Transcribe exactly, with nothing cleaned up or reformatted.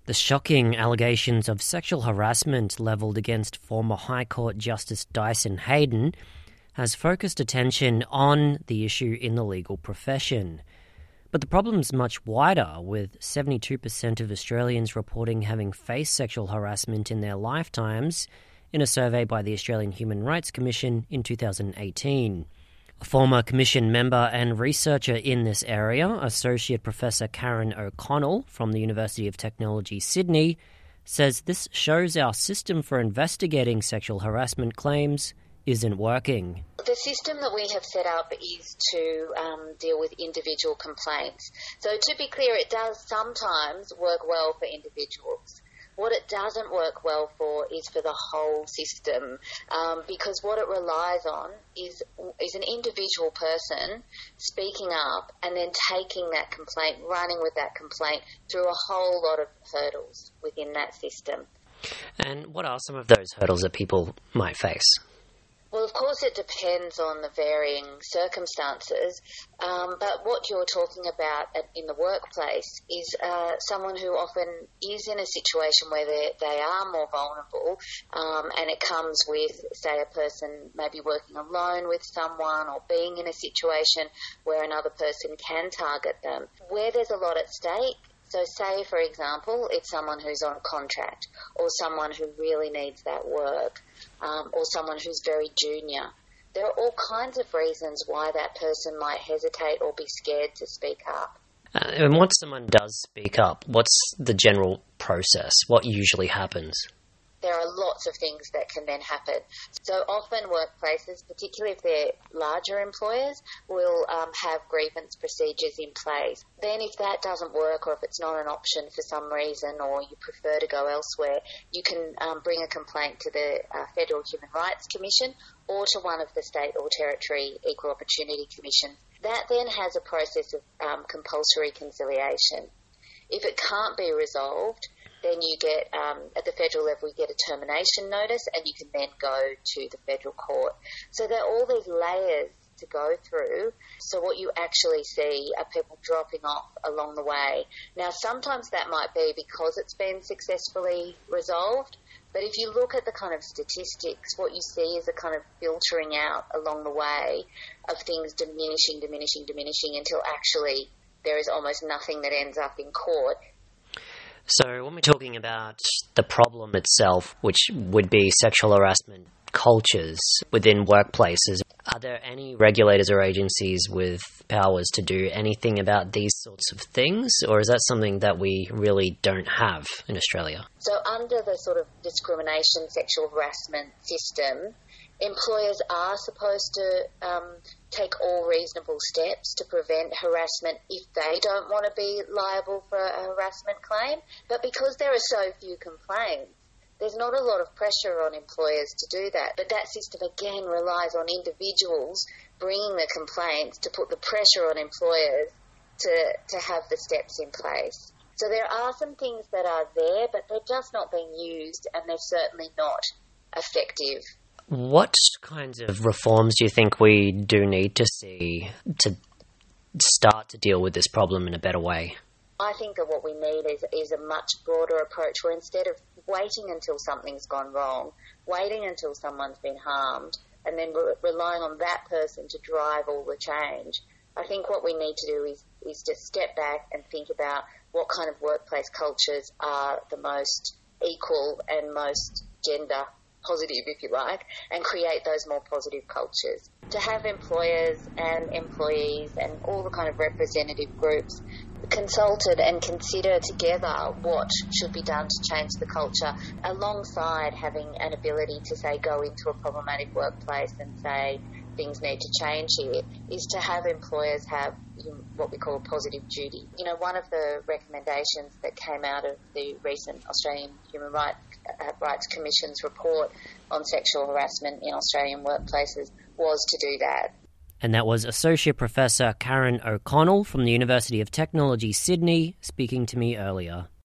The shocking allegations of sexual harassment levelled against former High Court Justice Dyson Heydon has focused attention on the issue in the legal profession. But the problem's much wider, with seventy-two percent of Australians reporting having faced sexual harassment in their lifetimes in a survey by the Australian Human Rights Commission in two thousand eighteen. A former Commission member and researcher in this area, Associate Professor Karen O'Connell from the University of Technology, Sydney, says this shows our system for investigating sexual harassment claims isn't working. The system that we have set up is to um, deal with individual complaints. So to be clear, it does sometimes work well for individuals. What it doesn't work well for is for the whole system, um, because what it relies on is is an individual person speaking up and then taking that complaint, running with that complaint through a whole lot of hurdles within that system. And what are some of those hurdles that people might face? Well, of course, it depends on the varying circumstances, um, but what you're talking about in the workplace is uh, someone who often is in a situation where they, they are more vulnerable, um, and it comes with, say, a person maybe working alone with someone or being in a situation where another person can target them. Where there's a lot at stake, so say, for example, it's someone who's on a contract or someone who really needs that work, um, or someone who's very junior. There are all kinds of reasons why that person might hesitate or be scared to speak up. Uh, and once someone does speak up, what's the general process? What usually happens? There are lots of things that can then happen. So often workplaces, particularly if they're larger employers, will um, have grievance procedures in place. Then if that doesn't work, or if it's not an option for some reason, or you prefer to go elsewhere, you can um, bring a complaint to the uh, Federal Human Rights Commission or to one of the state or territory equal opportunity commissions. That then has a process of um, compulsory conciliation. If it can't be resolved, then you get, um, at the federal level, you get a termination notice, and you can then go to the federal court. So there are all these layers to go through. So what you actually see are people dropping off along the way. Now, sometimes that might be because it's been successfully resolved, but if you look at the kind of statistics, what you see is a kind of filtering out along the way of things diminishing, diminishing, diminishing until actually there is almost nothing that ends up in court. So when we're talking about the problem itself, which would be sexual harassment cultures within workplaces, are there any regulators or agencies with powers to do anything about these sorts of things, or is that something that we really don't have in Australia? So under the sort of discrimination sexual harassment system, employers are supposed to um, take all reasonable steps to prevent harassment if they don't want to be liable for a harassment claim. But because there are so few complaints, there's not a lot of pressure on employers to do that. But that system, again, relies on individuals bringing the complaints to put the pressure on employers to, to have the steps in place. So there are some things that are there, but they're just not being used, and they're certainly not effective. What kinds of reforms do you think we do need to see to start to deal with this problem in a better way? I think that what we need is, is a much broader approach where instead of waiting until something's gone wrong, waiting until someone's been harmed, and then re- relying on that person to drive all the change, I think what we need to do is, is just step back and think about what kind of workplace cultures are the most equal and most gender positive, if you like, and create those more positive cultures. To have employers and employees and all the kind of representative groups consulted and consider together what should be done to change the culture, alongside having an ability to, say, go into a problematic workplace and say things need to change here, is to have employers have what we call a positive duty. You know, one of the recommendations that came out of the recent Australian Human Rights, uh, Rights Commission's report on sexual harassment in Australian workplaces was to do that. And that was Associate Professor Karen O'Connell from the University of Technology, Sydney, speaking to me earlier.